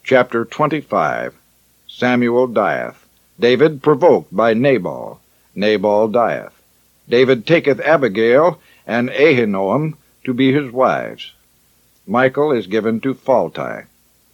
Chapter 25. Samuel dieth. David provoked by Nabal. Nabal dieth. David taketh Abigail and Ahinoam to be his wives. Michal is given to Phalti.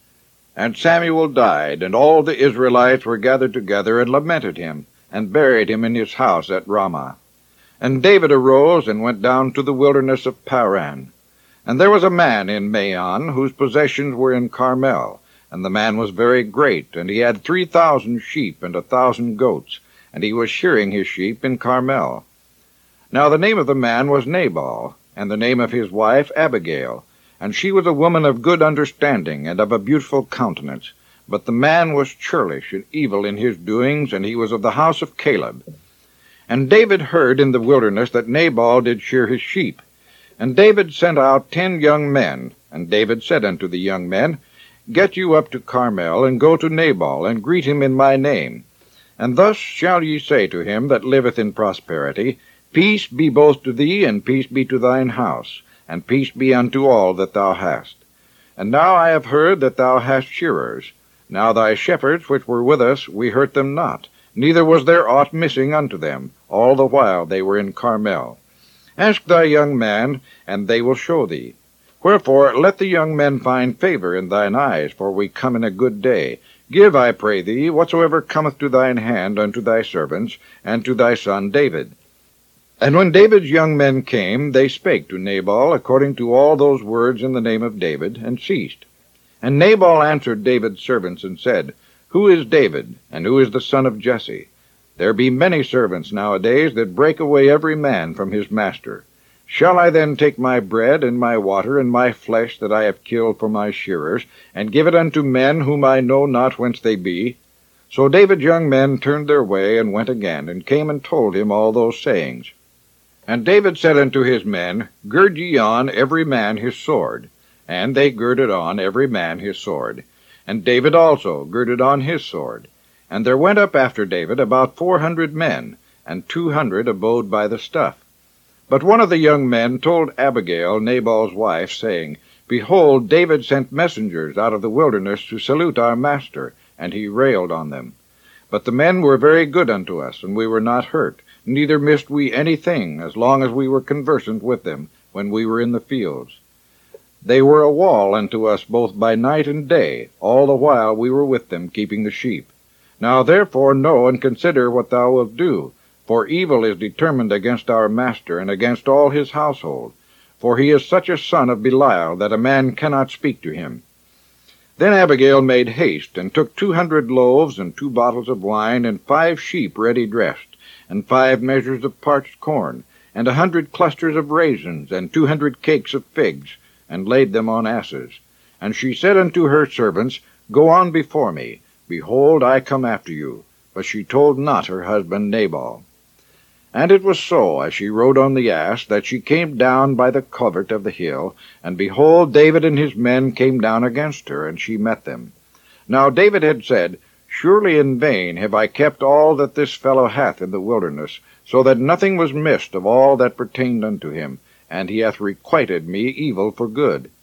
And Samuel died, and all the Israelites were gathered together, and lamented him, and buried him in his house at Ramah. And David arose, and went down to the wilderness of Paran. And there was a man in Maon, whose possessions were in Carmel, and the man was very great, and he had 3,000 sheep and 1,000 goats, and he was shearing his sheep in Carmel. Now the name of the man was Nabal, and the name of his wife Abigail, and she was a woman of good understanding, and of a beautiful countenance. But the man was churlish and evil in his doings, and he was of the house of Caleb. And David heard in the wilderness that Nabal did shear his sheep. And David sent out 10 young men. And David said unto the young men, Get you up to Carmel, and go to Nabal, and greet him in my name. And thus shall ye say to him that liveth in prosperity, Peace be both to thee, and peace be to thine house, and peace be unto all that thou hast. And now I have heard that thou hast shearers. Now thy shepherds which were with us, we hurt them not, neither was there aught missing unto them, all the while they were in Carmel. Ask thy young man, and they will show thee. Wherefore let the young men find favor in thine eyes, for we come in a good day. Give, I pray thee, whatsoever cometh to thine hand unto thy servants, and to thy son David. And when David's young men came, they spake to Nabal according to all those words in the name of David, and ceased. And Nabal answered David's servants, and said, Who is David, and who is the son of Jesse? There be many servants nowadays that break away every man from his master. Shall I then take my bread, and my water, and my flesh that I have killed for my shearers, and give it unto men whom I know not whence they be? So David's young men turned their way, and went again, and came and told him all those sayings. And David said unto his men, Gird ye on every man his sword. And they girded on every man his sword. And David also girded on his sword. And there went up after David about 400 men, and 200 abode by the stuff. But one of the young men told Abigail, Nabal's wife, saying, Behold, David sent messengers out of the wilderness to salute our master, and he railed on them. But the men were very good unto us, and we were not hurt, neither missed we anything, as long as we were conversant with them, when we were in the fields. They were a wall unto us both by night and day, all the while we were with them, keeping the sheep. Now therefore know and consider what thou wilt do, for evil is determined against our master, and against all his household. For he is such a son of Belial, that a man cannot speak to him. Then Abigail made haste, and took 200 loaves, and 2 bottles of wine, and 5 sheep ready dressed, and 5 measures of parched corn, and 100 clusters of raisins, and 200 cakes of figs, and laid them on asses. And she said unto her servants, Go on before me. Behold, I come after you. But she told not her husband Nabal. And it was so, as she rode on the ass, that she came down by the covert of the hill, and behold, David and his men came down against her, and she met them. Now David had said, Surely in vain have I kept all that this fellow hath in the wilderness, so that nothing was missed of all that pertained unto him, and he hath requited me evil for good.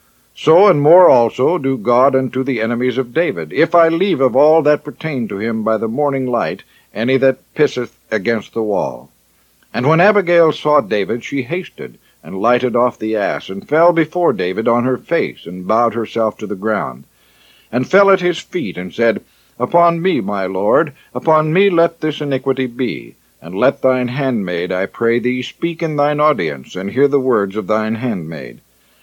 So and more also do God unto the enemies of David, if I leave of all that pertain to him by the morning light any that pisseth against the wall. And when Abigail saw David, she hasted, and lighted off the ass, and fell before David on her face, and bowed herself to the ground, and fell at his feet, and said, Upon me, my lord, upon me let this iniquity be, and let thine handmaid, I pray thee, speak in thine audience, and hear the words of thine handmaid.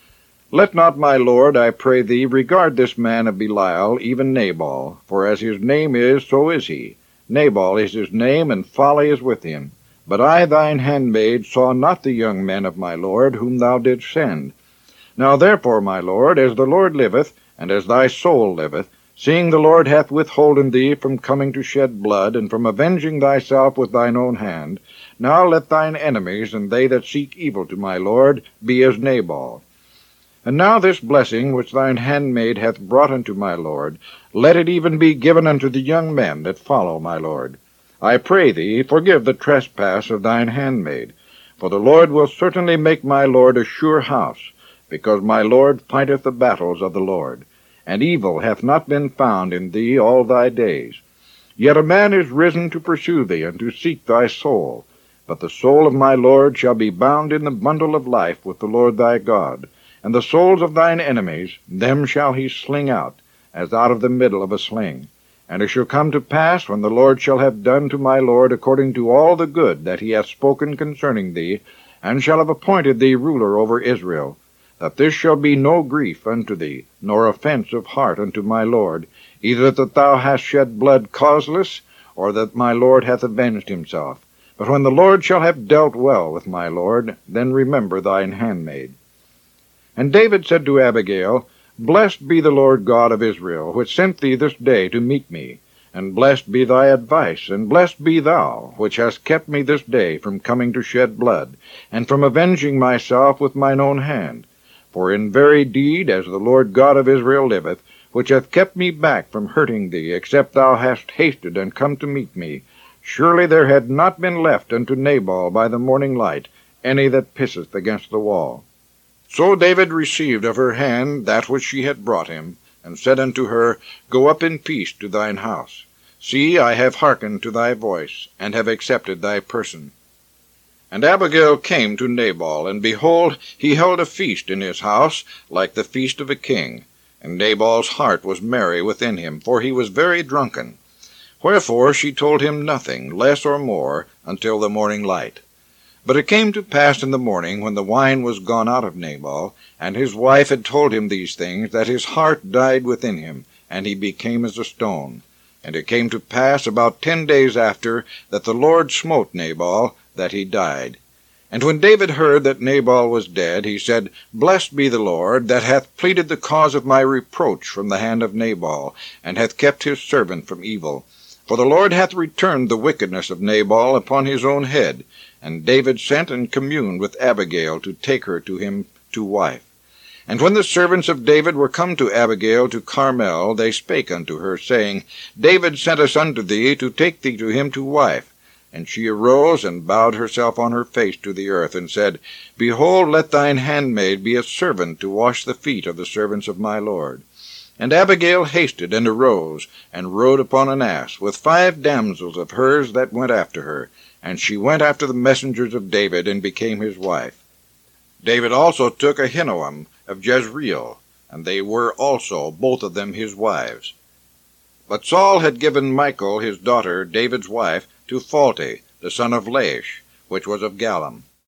Let not my lord, I pray thee, regard this man of Belial, even Nabal, for as his name is, so is he. Nabal is his name, and folly is with him. But I, thine handmaid, saw not the young men of my lord, whom thou didst send. Now therefore, my lord, as the Lord liveth, and as thy soul liveth, seeing the Lord hath withholden thee from coming to shed blood, and from avenging thyself with thine own hand, now let thine enemies, and they that seek evil to my lord, be as Nabal. And now this blessing which thine handmaid hath brought unto my lord, let it even be given unto the young men that follow my lord. I pray thee, forgive the trespass of thine handmaid, for the Lord will certainly make my lord a sure house, because my lord fighteth the battles of the Lord. and evil hath not been found in thee all thy days. Yet a man is risen to pursue thee, and to seek thy soul. But the soul of my Lord shall be bound in the bundle of life with the Lord thy God. And the souls of thine enemies, them shall he sling out, as out of the middle of a sling. And it shall come to pass, when the Lord shall have done to my Lord according to all the good that he hath spoken concerning thee, and shall have appointed thee ruler over Israel, that this shall be no grief unto thee, nor offense of heart unto my Lord, either that thou hast shed blood causeless, or that my Lord hath avenged himself. But when the Lord shall have dealt well with my Lord, then remember thine handmaid. And David said to Abigail, Blessed be the Lord God of Israel, which sent thee this day to meet me. And blessed be thy advice, and blessed be thou, which hast kept me this day from coming to shed blood, and from avenging myself with mine own hand. For in very deed, as the Lord God of Israel liveth, which hath kept me back from hurting thee, except thou hast hasted and come to meet me, surely there had not been left unto Nabal by the morning light any that pisseth against the wall. So David received of her hand that which she had brought him, and said unto her, Go up in peace to thine house. See, I have hearkened to thy voice, and have accepted thy person. And Abigail came to Nabal, and behold, he held a feast in his house, like the feast of a king. And Nabal's heart was merry within him, for he was very drunken. Wherefore she told him nothing, less or more, until the morning light. But it came to pass in the morning, when the wine was gone out of Nabal, and his wife had told him these things, that his heart died within him, and he became as a stone. And it came to pass about 10 days after, that the Lord smote Nabal, that he died. And when David heard that Nabal was dead, he said, Blessed be the Lord, that hath pleaded the cause of my reproach from the hand of Nabal, and hath kept his servant from evil. For the Lord hath returned the wickedness of Nabal upon his own head. And David sent and communed with Abigail to take her to him to wife. And when the servants of David were come to Abigail to Carmel, they spake unto her, saying, David sent us unto thee to take thee to him to wife. And she arose and bowed herself on her face to the earth, and said, Behold, let thine handmaid be a servant to wash the feet of the servants of my Lord. And Abigail hasted and arose, and rode upon an ass, with 5 damsels of hers that went after her. And she went after the messengers of David, and became his wife. David also took Ahinoam of Jezreel, and they were also both of them his wives. But Saul had given Michal his daughter, David's wife, to Phalti, the son of Laish, which was of Gallim.